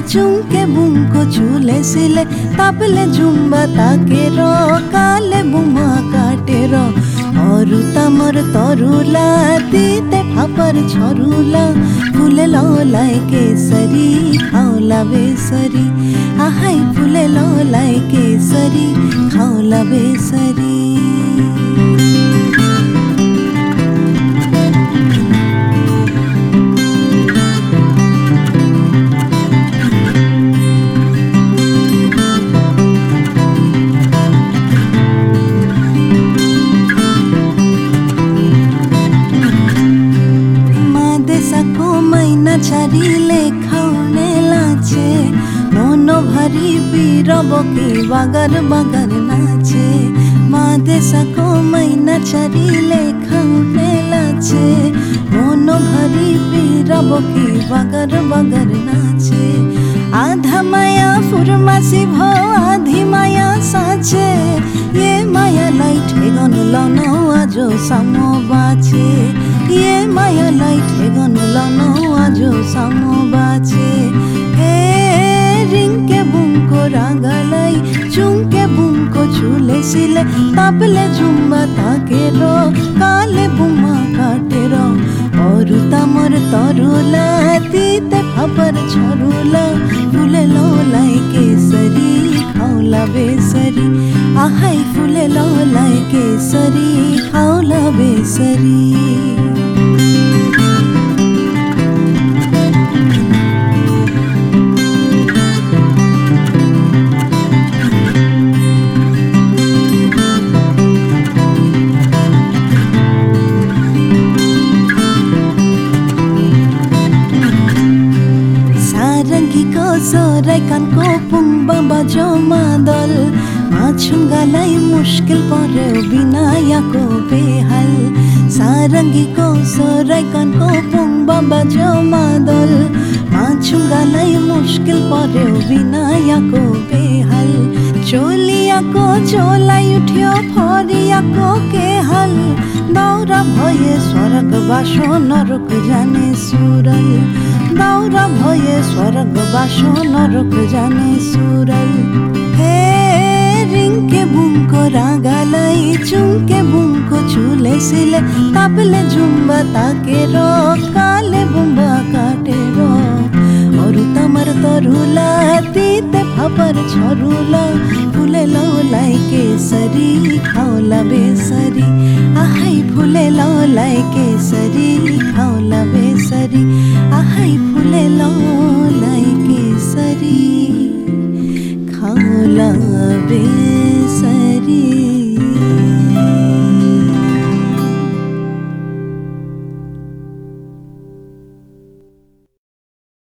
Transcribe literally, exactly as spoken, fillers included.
चुंके बुंको चूले सिले तापले जुम्बा ताके रो काले बुमा काटे रो और तमर तरुला तीते फापर छरुला फुले लौलाय केसरी खाओला बेसरी आहाय फुले लौलाय केसरी खाओला बेसरी छाड़िले खाउने लाचे मनो भरी बीरब की बागर बागर नाचे मादेशको मैना छाड़िले खाउने लाचे मनो भरी बीरब की बागर बागर नाचे आधा माया फुरमासी भो आधी माया साचे ये माया लाइट हेगन लनो आजो सामो बाचे ये माया लाइट हेगन लनो आजो सामो बाचे हे रिंके बुंको रागालाई चुंके बुंको चूले सिले तापले जुम्बा ताके रो काले बुमा काटे रो और तमर तरुला तीते फापर छरुला फुले लौलाय केसरी खाओला बेसरी आहाय फुले लौलाय केसरी खाओला बेसरी सोराय कानको पुंबा बाजो मादल माछुंगालाई मुश्किल पर्यो बिनायाको बेहाल सारंगी को सोराय कानको पुंबा बाजो मादल माछुंगालाई मुश्किल पर्यो बिनायाको बेहाल चोलियाको चोलाई उठ्यो फरियाको के हाल दौरा भए स्वर्ग बासो नरक जाने सुरल दौरा भए स्वर्ग बासो नरक जाने सुरल हे रिंके बुंको रागालाई चुंके बुंको चूले सिले तापले जुम्बा ताके रो काले बुम्बा काटे रो और तमर तरुला तीते फापर छरुला फुले लौलाय केसरी खाओला बेसरी आहा